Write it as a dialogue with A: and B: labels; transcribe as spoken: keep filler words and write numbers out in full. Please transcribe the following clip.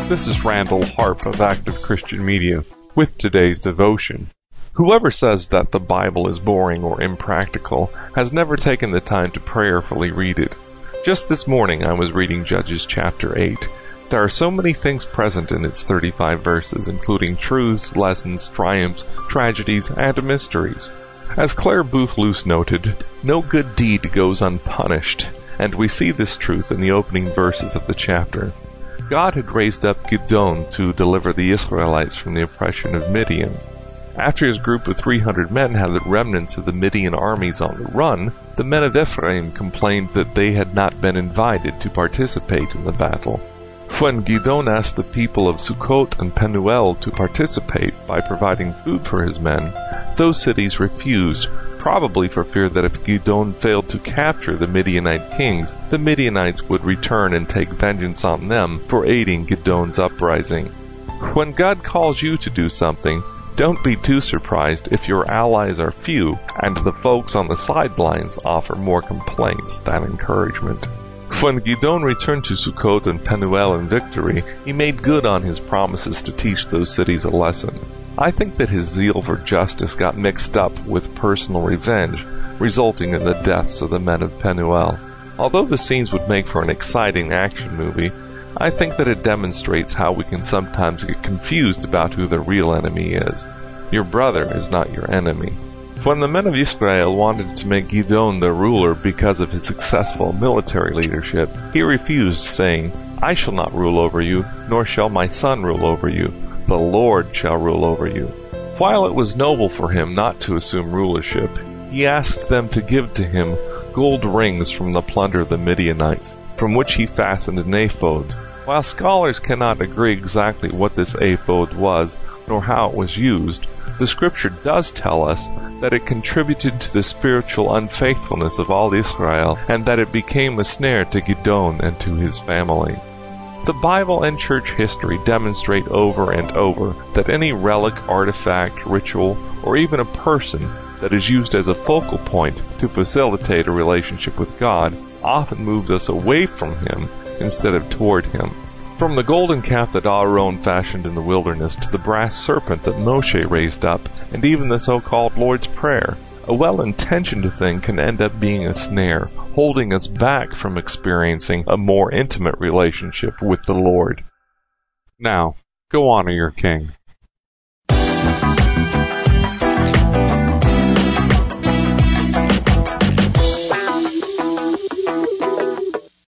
A: This is Randall Harp of Active Christian Media with today's devotion. Whoever says that the Bible is boring or impractical has never taken the time to prayerfully read it. Just this morning I was reading Judges chapter eight. There are so many things present in its thirty-five verses, including truths, lessons, triumphs, tragedies, and mysteries. As Claire Booth Luce noted, no good deed goes unpunished, and we see this truth in the opening verses of the chapter. God had raised up Gideon to deliver the Israelites from the oppression of Midian. After his group of three hundred men had the remnants of the Midian armies on the run, the men of Ephraim complained that they had not been invited to participate in the battle. When Gideon asked the people of Sukkot and Penuel to participate by providing food for his men, those cities refused, probably for fear that if Gideon failed to capture the Midianite kings, the Midianites would return and take vengeance on them for aiding Gideon's uprising. When God calls you to do something, don't be too surprised if your allies are few and the folks on the sidelines offer more complaints than encouragement. When Gideon returned to Sukkot and Penuel in victory, he made good on his promises to teach those cities a lesson. I think that his zeal for justice got mixed up with personal revenge, resulting in the deaths of the men of Penuel. Although the scenes would make for an exciting action movie, I think that it demonstrates how we can sometimes get confused about who the real enemy is. Your brother is not your enemy. When the men of Israel wanted to make Gideon their ruler because of his successful military leadership, he refused, saying, "I shall not rule over you, nor shall my son rule over you. The Lord shall rule over you." While it was noble for him not to assume rulership, he asked them to give to him gold rings from the plunder of the Midianites, from which he fastened an ephod. While scholars cannot agree exactly what this ephod was, nor how it was used, the scripture does tell us that it contributed to the spiritual unfaithfulness of all Israel, and that it became a snare to Gideon and to his family. The Bible and church history demonstrate over and over that any relic, artifact, ritual, or even a person that is used as a focal point to facilitate a relationship with God often moves us away from Him instead of toward Him. From the golden calf that Aaron fashioned in the wilderness to the brass serpent that Moshe raised up, and even the so-called Lord's Prayer, a well-intentioned thing can end up being a snare, holding us back from experiencing a more intimate relationship with the Lord. Now, go honor your King.